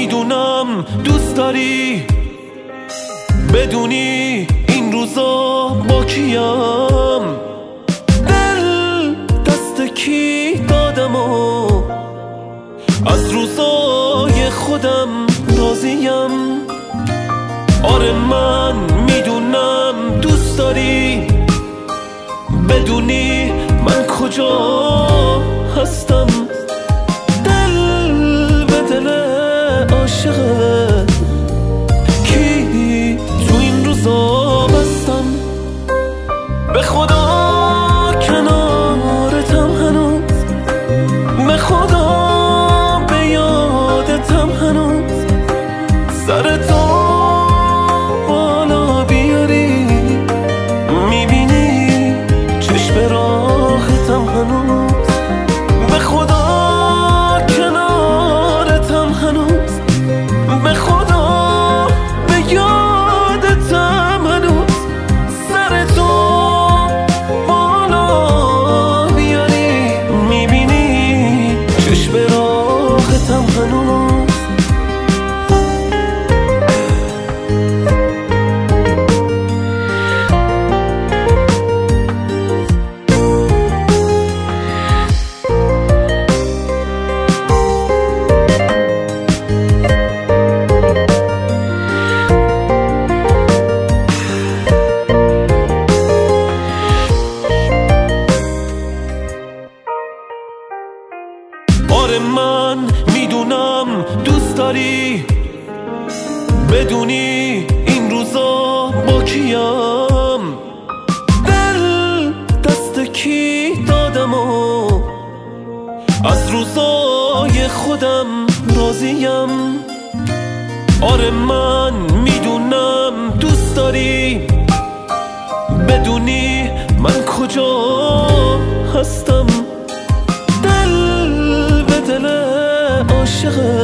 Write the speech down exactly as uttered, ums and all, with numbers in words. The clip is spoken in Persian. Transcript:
میدونم دوست داری بدونی این روزا با کیم، دل دست کی دادم و از روزای خودم راضیم. آره من میدونم دوست داری بدونی من کجا هستم، دل به دل عاشقه کی تو این روزا بستم. به خدا کنارتم هنوز، به خدا به یادتم هنوز، سر تو بالا بیاری میبینی چشم راحتم هنوز. به خدا کنارتم هنوز، به خدا به یادتم هنوز، سر تو بالا بیاری میبینی چشم راحتم هنوز. آره من میدونم دوست داری بدونی این روزا با کیم، دل دست کی دادم و از روزای خودم راضیم. آره من میدونم دوست داری بدونی من کجا هستم، دل به دل عاشقه